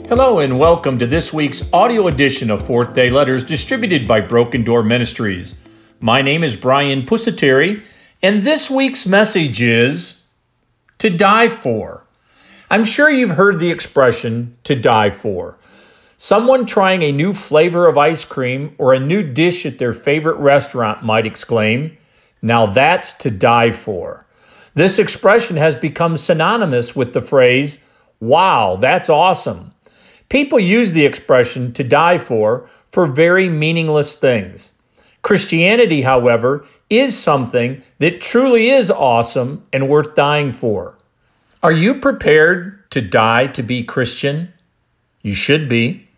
Hello and welcome to this week's audio edition of Fourth Day Letters distributed by Broken Door Ministries. My name is Brian Pusateri, and this week's message is to die for. I'm sure you've heard the expression to die for. Someone trying a new flavor of ice cream or a new dish at their favorite restaurant might exclaim, "Now that's to die for." This expression has become synonymous with the phrase, "Wow, that's awesome." People use the expression to die for very meaningless things. Christianity, however, is something that truly is awesome and worth dying for. Are you prepared to die to be Christian? You should be.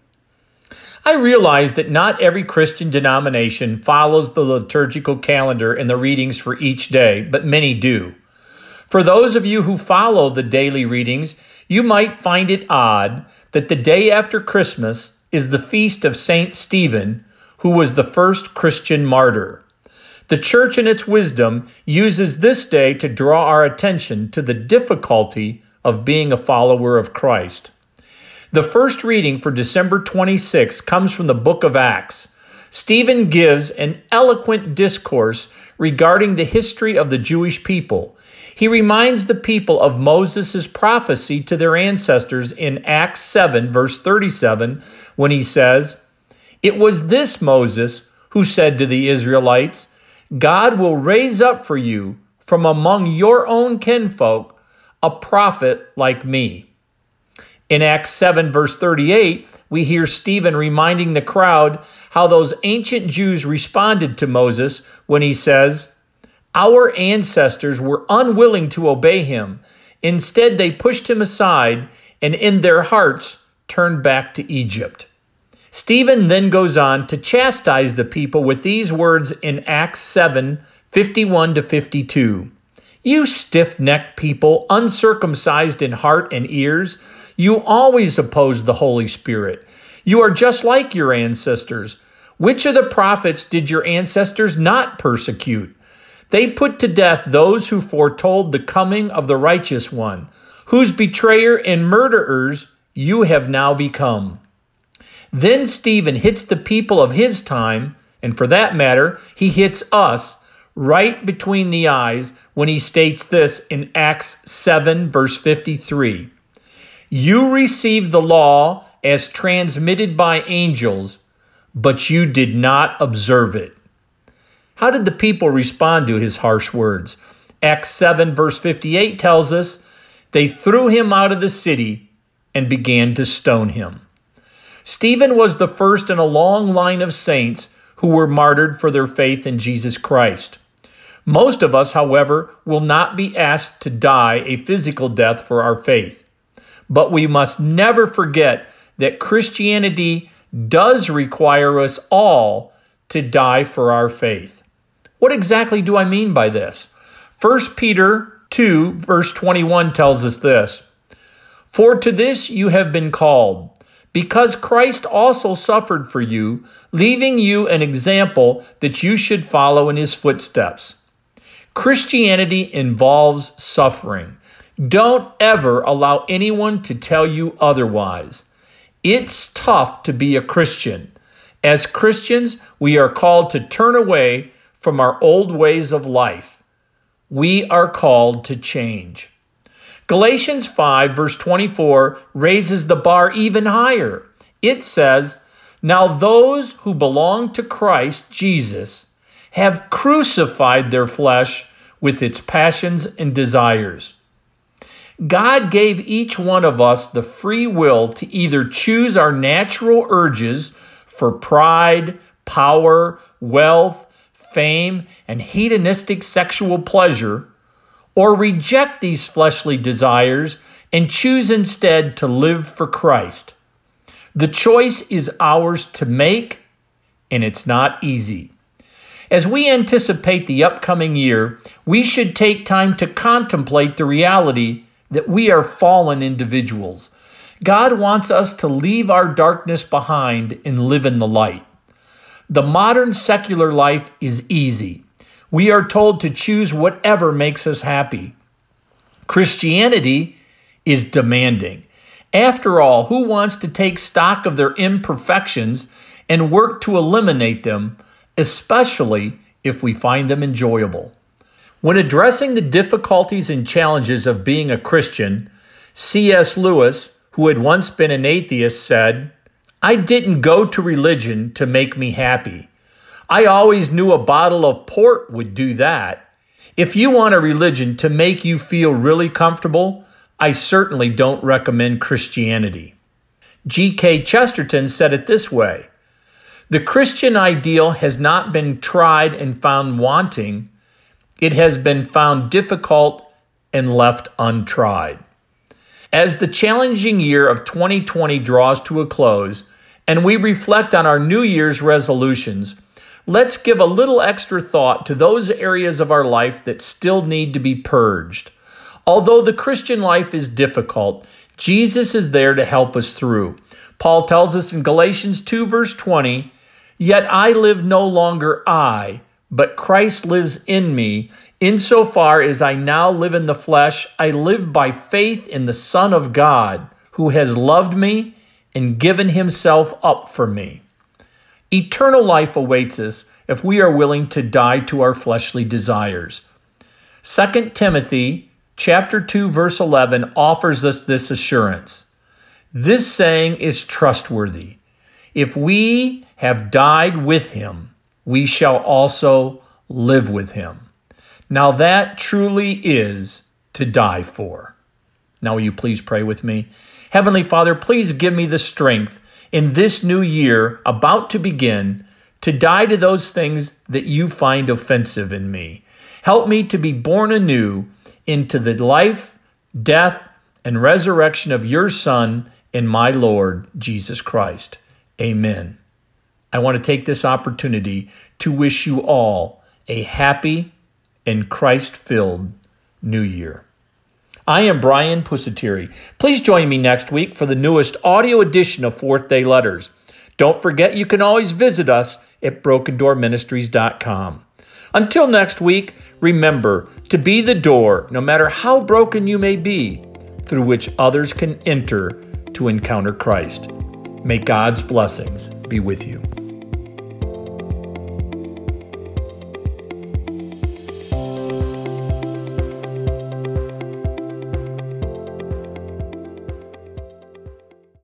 I realize that not every Christian denomination follows the liturgical calendar and the readings for each day, but many do. For those of you who follow the daily readings, you might find it odd that the day after Christmas is the feast of Saint Stephen, who was the first Christian martyr. The church in its wisdom uses this day to draw our attention to the difficulty of being a follower of Christ. The first reading for December 26 comes from the book of Acts. Stephen gives an eloquent discourse regarding the history of the Jewish people. He reminds the people of Moses' prophecy to their ancestors in Acts 7, verse 37, when he says, "It was this Moses who said to the Israelites, 'God will raise up for you from among your own kinfolk a prophet like me.'" In Acts 7, verse 38, we hear Stephen reminding the crowd how those ancient Jews responded to Moses when he says, "Our ancestors were unwilling to obey him. Instead, they pushed him aside and in their hearts turned back to Egypt." Stephen then goes on to chastise the people with these words in Acts 7, 51 to 52. "You stiff-necked people, uncircumcised in heart and ears, you always oppose the Holy Spirit. You are just like your ancestors. Which of the prophets did your ancestors not persecute? They put to death those who foretold the coming of the righteous one, whose betrayer and murderers you have now become." Then Stephen hits the people of his time, and for that matter, he hits us right between the eyes when he states this in Acts 7, verse 53. "You received the law as transmitted by angels, but you did not observe it." How did the people respond to his harsh words? Acts 7, verse 58 tells us, "They threw him out of the city and began to stone him." Stephen was the first in a long line of saints who were martyred for their faith in Jesus Christ. Most of us, however, will not be asked to die a physical death for our faith. But we must never forget that Christianity does require us all to die for our faith. What exactly do I mean by this? 1 Peter 2, verse 21 tells us this, "For to this you have been called, because Christ also suffered for you, leaving you an example that you should follow in his footsteps." Christianity involves suffering. Don't ever allow anyone to tell you otherwise. It's tough to be a Christian. As Christians, we are called to turn away from our old ways of life. We are called to change. Galatians 5, verse 24 raises the bar even higher. It says, "Now those who belong to Christ Jesus have crucified their flesh with its passions and desires." God gave each one of us the free will to either choose our natural urges for pride, power, wealth, fame, and hedonistic sexual pleasure, or reject these fleshly desires and choose instead to live for Christ. The choice is ours to make, and it's not easy. As we anticipate the upcoming year, we should take time to contemplate the reality that we are fallen individuals. God wants us to leave our darkness behind and live in the light. The modern secular life is easy. We are told to choose whatever makes us happy. Christianity is demanding. After all, who wants to take stock of their imperfections and work to eliminate them, especially if we find them enjoyable? When addressing the difficulties and challenges of being a Christian, C.S. Lewis, who had once been an atheist, said, "I didn't go to religion to make me happy. I always knew a bottle of port would do that. If you want a religion to make you feel really comfortable, I certainly don't recommend Christianity." G.K. Chesterton said it this way, "The Christian ideal has not been tried and found wanting. It has been found difficult and left untried." As the challenging year of 2020 draws to a close, and we reflect on our New Year's resolutions, let's give a little extra thought to those areas of our life that still need to be purged. Although the Christian life is difficult, Jesus is there to help us through. Paul tells us in Galatians 2 verse 20, "Yet I live no longer I, but Christ lives in me. Insofar as I now live in the flesh, I live by faith in the Son of God, who has loved me and given himself up for me." Eternal life awaits us if we are willing to die to our fleshly desires. 2 Timothy chapter 2 verse 11 offers us this assurance. This saying is trustworthy. If we have died with him, we shall also live with him. Now that truly is to die for. Now will you please pray with me? Heavenly Father, please give me the strength in this new year about to begin to die to those things that you find offensive in me. Help me to be born anew into the life, death, and resurrection of your Son and my Lord, Jesus Christ. Amen. I want to take this opportunity to wish you all a happy and Christ-filled New Year. I am Brian Pusateri. Please join me next week for the newest audio edition of Fourth Day Letters. Don't forget you can always visit us at brokendoorministries.com. Until next week, remember to be the door, no matter how broken you may be, through which others can enter to encounter Christ. May God's blessings be with you.